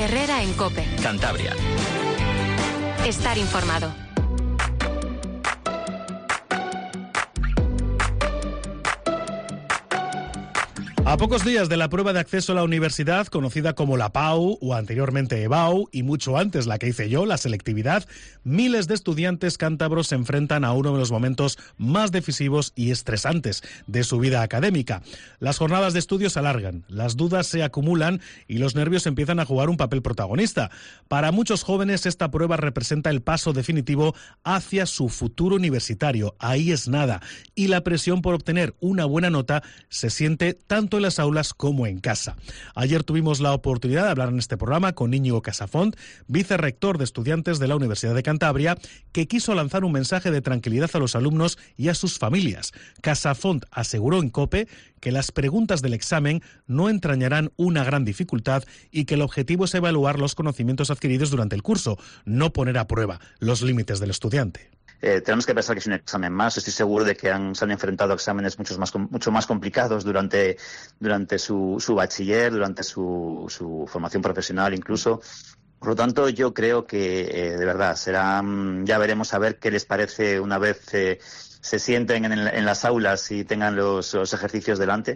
Herrera en COPE. Cantabria. Estar informado. A pocos días de la prueba de acceso a la universidad, conocida como la PAU o anteriormente EBAU, y mucho antes la que hice yo, la selectividad, miles de estudiantes cántabros se enfrentan a uno de los momentos más decisivos y estresantes de su vida académica. Las jornadas de estudio se alargan, las dudas se acumulan y los nervios empiezan a jugar un papel protagonista. Para muchos jóvenes esta prueba representa el paso definitivo hacia su futuro universitario. Ahí es nada. Y la presión por obtener una buena nota se siente tanto en las aulas como en casa. Ayer tuvimos la oportunidad de hablar en este programa con Íñigo Casafont, vicerrector de estudiantes de la Universidad de Cantabria, que quiso lanzar un mensaje de tranquilidad a los alumnos y a sus familias. Casafont aseguró en COPE que las preguntas del examen no entrañarán una gran dificultad y que el objetivo es evaluar los conocimientos adquiridos durante el curso, no poner a prueba los límites del estudiante. Tenemos que pensar que es un examen más. Estoy seguro de que se han enfrentado a exámenes mucho más complicados durante su bachiller, durante su formación profesional incluso. Por lo tanto, yo creo que de verdad ya veremos a ver qué les parece una vez se sienten en las aulas y tengan los ejercicios delante.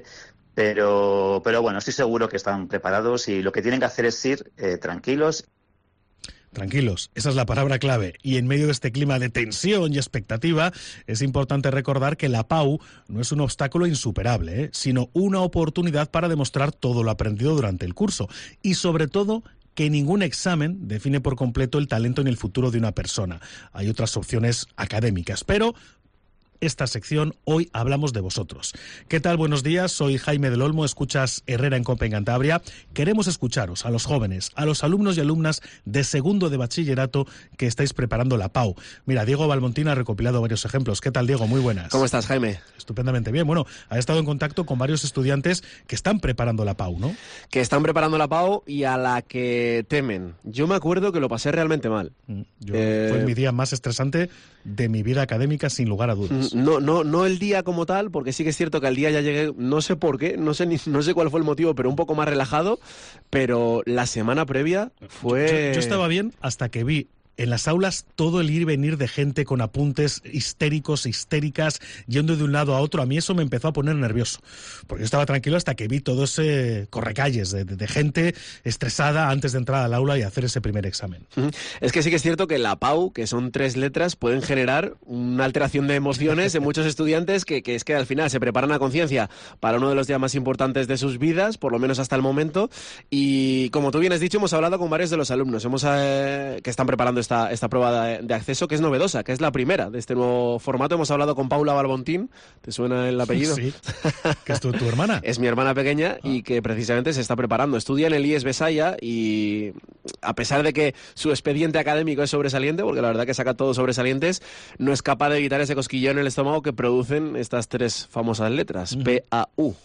Pero bueno, estoy seguro que están preparados y lo que tienen que hacer es ir tranquilos. Tranquilos, esa es la palabra clave. Y en medio de este clima de tensión y expectativa, es importante recordar que la PAU no es un obstáculo insuperable, sino una oportunidad para demostrar todo lo aprendido durante el curso. Y sobre todo, que ningún examen define por completo el talento en el futuro de una persona. Hay otras opciones académicas, pero esta sección hoy hablamos de vosotros. ¿Qué tal? Buenos días, soy Jaime del Olmo, escuchas Herrera en COPE en Cantabria. Queremos escucharos, a los jóvenes, a los alumnos y alumnas de segundo de bachillerato que estáis preparando la PAU. Mira, Diego Balmontín ha recopilado varios ejemplos. ¿Qué tal, Diego? Muy buenas. ¿Cómo estás, Jaime? Estupendamente bien. Bueno, ha estado en contacto con varios estudiantes que están preparando la PAU, ¿no? Que están preparando la PAU y a la que temen. Yo me acuerdo que lo pasé realmente mal. Fue mi día más estresante de mi vida académica, sin lugar a dudas. No el día como tal, porque sí que es cierto que al día ya llegué, no sé por qué, no sé cuál fue el motivo, pero un poco más relajado, pero la semana previa fue... Yo estaba bien hasta que vi en las aulas todo el ir y venir de gente con apuntes histéricos, histéricas, yendo de un lado a otro. A mí eso me empezó a poner nervioso, porque yo estaba tranquilo hasta que vi todo ese correcalles de gente estresada antes de entrar al aula y hacer ese primer examen. Es que sí que es cierto que la PAU, que son 3 letras, pueden generar una alteración de emociones en muchos estudiantes que es que al final se preparan a conciencia para uno de los días más importantes de sus vidas, por lo menos hasta el momento, y como tú bien has dicho, hemos hablado con varios de los alumnos que están preparando esta prueba de acceso, que es novedosa, que es la primera de este nuevo formato. Hemos hablado con Paula Balmontín, ¿te suena el apellido? Sí, que es tu hermana. Es mi hermana pequeña y que precisamente se está preparando. Estudia en el IES Besaya y a pesar de que su expediente académico es sobresaliente, porque la verdad que saca todos sobresalientes, no es capaz de evitar ese cosquilleo en el estómago que producen estas 3 famosas letras, PAU.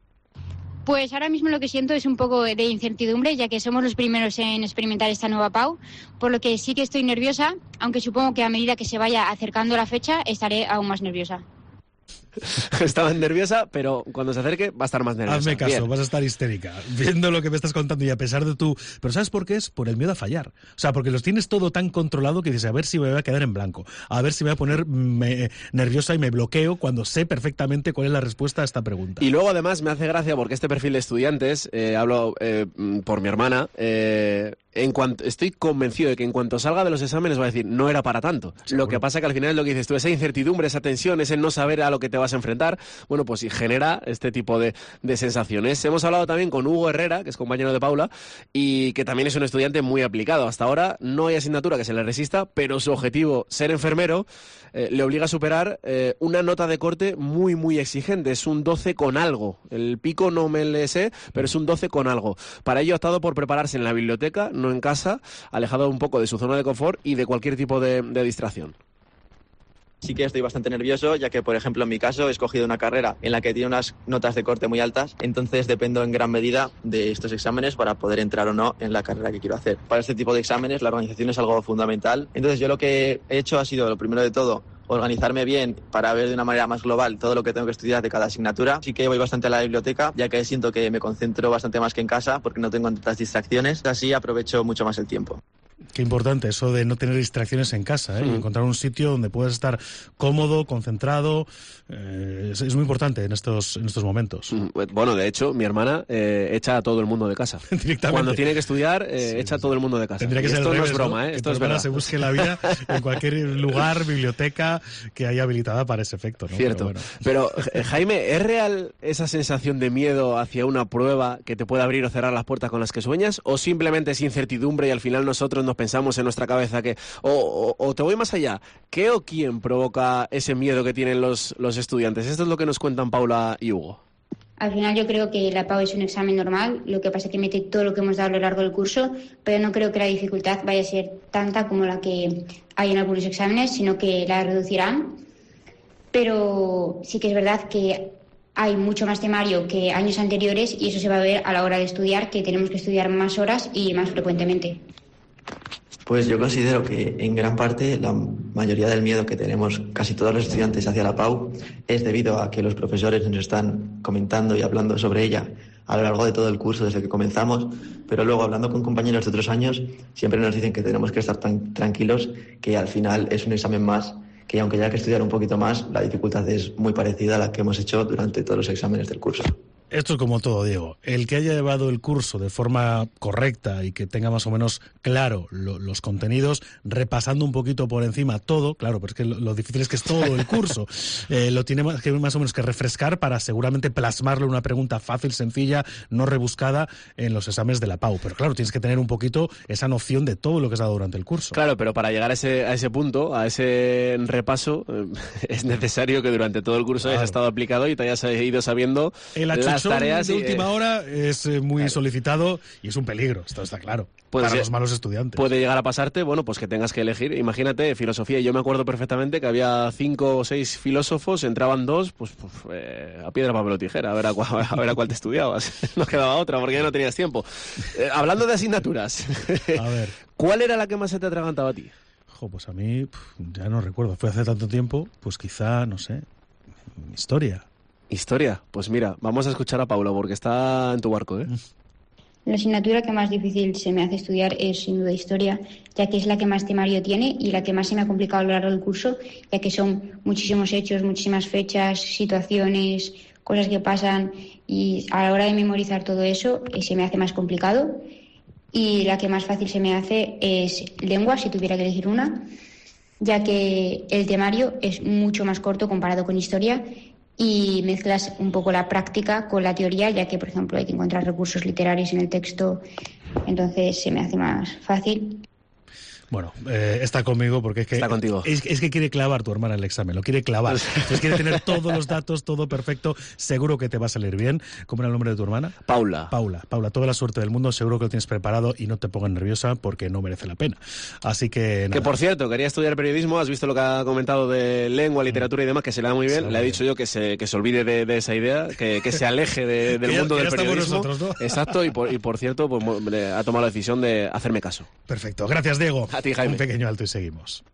Pues ahora mismo lo que siento es un poco de incertidumbre, ya que somos los primeros en experimentar esta nueva PAU, por lo que sí que estoy nerviosa, aunque supongo que a medida que se vaya acercando la fecha estaré aún más nerviosa. Estaba nerviosa, pero cuando se acerque va a estar más nerviosa. Hazme caso, bien. Vas a estar histérica, viendo lo que me estás contando y a pesar de tu... Pero ¿sabes por qué es? Por el miedo a fallar. O sea, porque los tienes todo tan controlado que dices, a ver si me voy a quedar en blanco, a ver si me voy a poner nerviosa y me bloqueo cuando sé perfectamente cuál es la respuesta a esta pregunta. Y luego además me hace gracia porque este perfil de estudiantes, hablo por mi hermana, estoy convencido de que en cuanto salga de los exámenes va a decir, no era para tanto. Seguro. Lo que pasa que al final es lo que dices tú, esa incertidumbre, esa tensión, ese no saber a lo que te vas a enfrentar, bueno, pues sí genera este tipo de sensaciones. Hemos hablado también con Hugo Herrera, que es compañero de Paula, y que también es un estudiante muy aplicado. Hasta ahora no hay asignatura que se le resista, pero su objetivo, ser enfermero, le obliga a superar una nota de corte muy, muy exigente. Es un 12 con algo. El pico no me le sé, pero es un 12 con algo. Para ello ha optado por prepararse en la biblioteca, no en casa, alejado un poco de su zona de confort y de cualquier tipo de distracción. Sí que estoy bastante nervioso, ya que, por ejemplo, en mi caso he escogido una carrera en la que tiene unas notas de corte muy altas, entonces dependo en gran medida de estos exámenes para poder entrar o no en la carrera que quiero hacer. Para este tipo de exámenes la organización es algo fundamental, entonces yo lo que he hecho ha sido, lo primero de todo, organizarme bien para ver de una manera más global todo lo que tengo que estudiar de cada asignatura. Sí que voy bastante a la biblioteca, ya que siento que me concentro bastante más que en casa porque no tengo tantas distracciones, así aprovecho mucho más el tiempo. Qué importante eso de no tener distracciones en casa, ¿eh? Y encontrar un sitio donde puedas estar cómodo, concentrado, es muy importante en estos momentos. Bueno, de hecho, mi hermana echa a todo el mundo de casa. Directamente. Cuando tiene que estudiar, echa a todo el mundo de casa. Tendría que ser esto al revés, no es broma, ¿no? esto es que tu hermana verdad. se busque la vida en cualquier lugar, biblioteca que haya habilitada para ese efecto, ¿no? Cierto. Pero Jaime, ¿es real esa sensación de miedo hacia una prueba que te puede abrir o cerrar las puertas con las que sueñas? ¿O simplemente es incertidumbre y al final nosotros nos pensamos en nuestra cabeza que... O te voy más allá, ¿qué o quién provoca ese miedo que tienen los estudiantes? Esto es lo que nos cuentan Paula y Hugo. Al final yo creo que la PAU es un examen normal, lo que pasa es que mete todo lo que hemos dado a lo largo del curso, pero no creo que la dificultad vaya a ser tanta como la que hay en algunos exámenes, sino que la reducirán. Pero sí que es verdad que hay mucho más temario que años anteriores y eso se va a ver a la hora de estudiar, que tenemos que estudiar más horas y más frecuentemente. Pues yo considero que en gran parte la mayoría del miedo que tenemos casi todos los estudiantes hacia la PAU es debido a que los profesores nos están comentando y hablando sobre ella a lo largo de todo el curso desde que comenzamos, pero luego hablando con compañeros de otros años siempre nos dicen que tenemos que estar tan tranquilos, que al final es un examen más, que aunque haya que estudiar un poquito más, la dificultad es muy parecida a la que hemos hecho durante todos los exámenes del curso. Esto es como todo, Diego. El que haya llevado el curso de forma correcta y que tenga más o menos claro los contenidos, repasando un poquito por encima todo, claro, pero es que lo difícil es que es todo el curso, lo tiene más o menos que refrescar para seguramente plasmarle una pregunta fácil, sencilla, no rebuscada en los exámenes de la PAU. Pero claro, tienes que tener un poquito esa noción de todo lo que has dado durante el curso. Claro, pero para llegar a ese punto, a ese repaso, es necesario que durante todo el curso hayas estado aplicado y te hayas ido sabiendo las tareas de última hora es muy solicitado y es un peligro, esto está claro, para los malos estudiantes. Puede llegar a pasarte, bueno, pues que tengas que elegir. Imagínate, filosofía, y yo me acuerdo perfectamente que había 5 o 6 filósofos, entraban 2, pues a piedra, papel o tijera, a ver a cuál te estudiabas. No quedaba otra porque ya no tenías tiempo. Hablando de asignaturas, a ver, ¿cuál era la que más se te atragantaba a ti? Pues a mí, ya no recuerdo, fue hace tanto tiempo, pues quizá, no sé, historia. Historia, pues mira, vamos a escuchar a Paula porque está en tu barco, ¿eh? La asignatura que más difícil se me hace estudiar es sin duda historia, ya que es la que más temario tiene y la que más se me ha complicado a lo largo del curso, ya que son muchísimos hechos, muchísimas fechas, situaciones, cosas que pasan y a la hora de memorizar todo eso se me hace más complicado. Y la que más fácil se me hace es lengua, si tuviera que elegir una, ya que el temario es mucho más corto comparado con historia y mezclas un poco la práctica con la teoría, ya que, por ejemplo, hay que encontrar recursos literarios en el texto, entonces se me hace más fácil. Bueno, está conmigo porque es que... Está contigo. Es que quiere clavar tu hermana el examen, lo quiere clavar. Entonces quiere tener todos los datos, todo perfecto, seguro que te va a salir bien. ¿Cómo era el nombre de tu hermana? Paula, toda la suerte del mundo, seguro que lo tienes preparado y no te pongas nerviosa porque no merece la pena. Así que nada. Que por cierto, quería estudiar periodismo, has visto lo que ha comentado de lengua, literatura y demás, que se le da muy bien. Le he dicho yo que se olvide de esa idea, que se aleje del mundo del periodismo. Nosotros, ¿no? Exacto, y por cierto, pues ha tomado la decisión de hacerme caso. Perfecto, gracias Diego. A ti, Jaime. Un pequeño alto y seguimos.